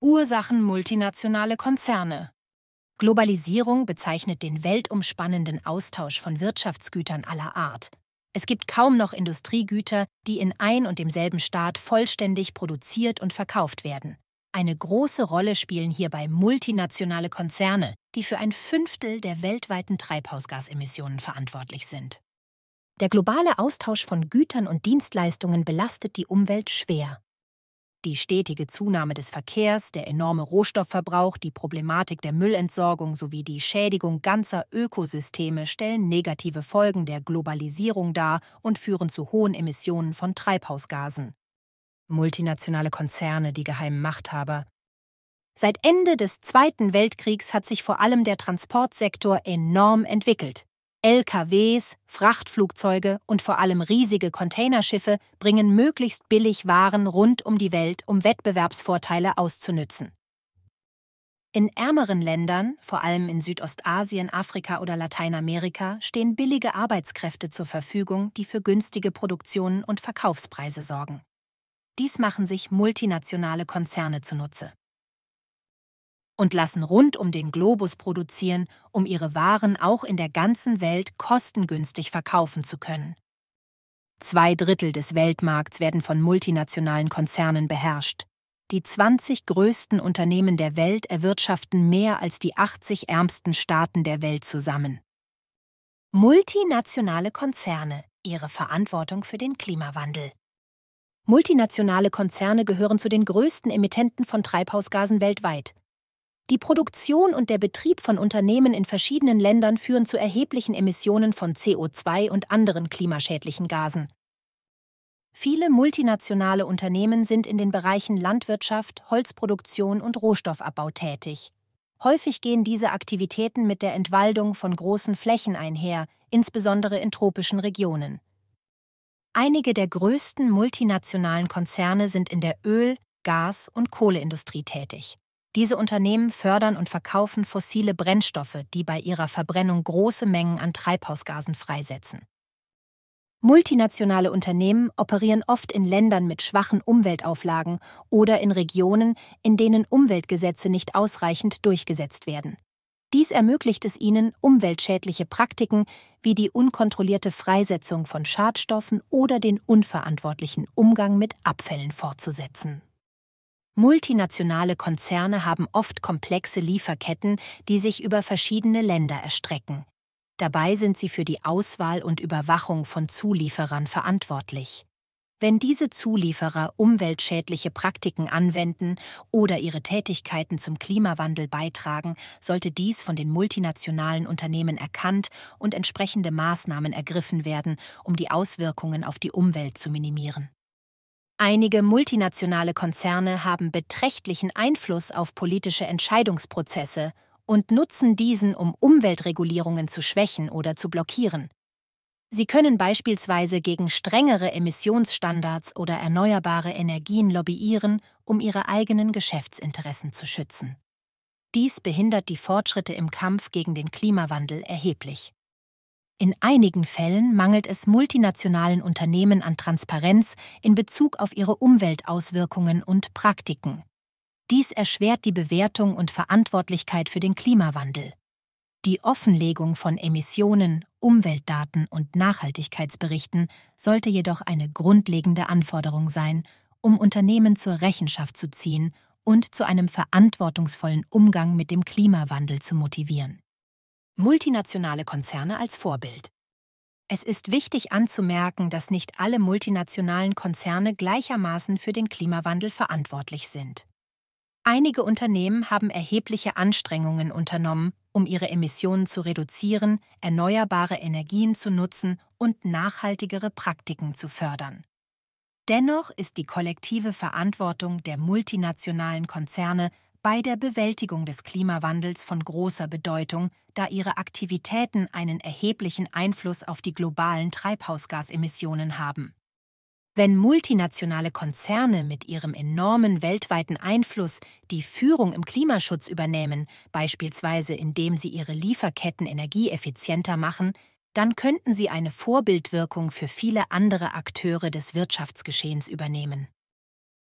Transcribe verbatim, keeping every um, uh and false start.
Ursachen multinationale Konzerne. Globalisierung bezeichnet den weltumspannenden Austausch von Wirtschaftsgütern aller Art. Es gibt kaum noch Industriegüter, die in ein und demselben Staat vollständig produziert und verkauft werden. Eine große Rolle spielen hierbei multinationale Konzerne, die für ein Fünftel der weltweiten Treibhausgasemissionen verantwortlich sind. Der globale Austausch von Gütern und Dienstleistungen belastet die Umwelt schwer. Die stetige Zunahme des Verkehrs, der enorme Rohstoffverbrauch, die Problematik der Müllentsorgung sowie die Schädigung ganzer Ökosysteme stellen negative Folgen der Globalisierung dar und führen zu hohen Emissionen von Treibhausgasen. Multinationale Konzerne, die geheimen Machthaber. Seit Ende des Zweiten Weltkriegs hat sich vor allem der Transportsektor enorm entwickelt. L K Ws, Frachtflugzeuge und vor allem riesige Containerschiffe bringen möglichst billig Waren rund um die Welt, um Wettbewerbsvorteile auszunützen. In ärmeren Ländern, vor allem in Südostasien, Afrika oder Lateinamerika, stehen billige Arbeitskräfte zur Verfügung, die für günstige Produktionen und Verkaufspreise sorgen. Dies machen sich multinationale Konzerne zunutze und lassen rund um den Globus produzieren, um ihre Waren auch in der ganzen Welt kostengünstig verkaufen zu können. Zwei Drittel des Weltmarkts werden von multinationalen Konzernen beherrscht. Die zwanzig größten Unternehmen der Welt erwirtschaften mehr als die achtzig ärmsten Staaten der Welt zusammen. Multinationale Konzerne, ihre Verantwortung für den Klimawandel. Multinationale Konzerne gehören zu den größten Emittenten von Treibhausgasen weltweit. Die Produktion und der Betrieb von Unternehmen in verschiedenen Ländern führen zu erheblichen Emissionen von C O zwei und anderen klimaschädlichen Gasen. Viele multinationale Unternehmen sind in den Bereichen Landwirtschaft, Holzproduktion und Rohstoffabbau tätig. Häufig gehen diese Aktivitäten mit der Entwaldung von großen Flächen einher, insbesondere in tropischen Regionen. Einige der größten multinationalen Konzerne sind in der Öl-, Gas- und Kohleindustrie tätig. Diese Unternehmen fördern und verkaufen fossile Brennstoffe, die bei ihrer Verbrennung große Mengen an Treibhausgasen freisetzen. Multinationale Unternehmen operieren oft in Ländern mit schwachen Umweltauflagen oder in Regionen, in denen Umweltgesetze nicht ausreichend durchgesetzt werden. Dies ermöglicht es ihnen, umweltschädliche Praktiken wie die unkontrollierte Freisetzung von Schadstoffen oder den unverantwortlichen Umgang mit Abfällen fortzusetzen. Multinationale Konzerne haben oft komplexe Lieferketten, die sich über verschiedene Länder erstrecken. Dabei sind sie für die Auswahl und Überwachung von Zulieferern verantwortlich. Wenn diese Zulieferer umweltschädliche Praktiken anwenden oder ihre Tätigkeiten zum Klimawandel beitragen, sollte dies von den multinationalen Unternehmen erkannt und entsprechende Maßnahmen ergriffen werden, um die Auswirkungen auf die Umwelt zu minimieren. Einige multinationale Konzerne haben beträchtlichen Einfluss auf politische Entscheidungsprozesse und nutzen diesen, um Umweltregulierungen zu schwächen oder zu blockieren. Sie können beispielsweise gegen strengere Emissionsstandards oder erneuerbare Energien lobbyieren, um ihre eigenen Geschäftsinteressen zu schützen. Dies behindert die Fortschritte im Kampf gegen den Klimawandel erheblich. In einigen Fällen mangelt es multinationalen Unternehmen an Transparenz in Bezug auf ihre Umweltauswirkungen und Praktiken. Dies erschwert die Bewertung und Verantwortlichkeit für den Klimawandel. Die Offenlegung von Emissionen, Umweltdaten und Nachhaltigkeitsberichten sollte jedoch eine grundlegende Anforderung sein, um Unternehmen zur Rechenschaft zu ziehen und zu einem verantwortungsvollen Umgang mit dem Klimawandel zu motivieren. Multinationale Konzerne als Vorbild. Es ist wichtig anzumerken, dass nicht alle multinationalen Konzerne gleichermaßen für den Klimawandel verantwortlich sind. Einige Unternehmen haben erhebliche Anstrengungen unternommen, um ihre Emissionen zu reduzieren, erneuerbare Energien zu nutzen und nachhaltigere Praktiken zu fördern. Dennoch ist die kollektive Verantwortung der multinationalen Konzerne bei der Bewältigung des Klimawandels von großer Bedeutung, da ihre Aktivitäten einen erheblichen Einfluss auf die globalen Treibhausgasemissionen haben. Wenn multinationale Konzerne mit ihrem enormen weltweiten Einfluss die Führung im Klimaschutz übernehmen, beispielsweise indem sie ihre Lieferketten energieeffizienter machen, dann könnten sie eine Vorbildwirkung für viele andere Akteure des Wirtschaftsgeschehens übernehmen.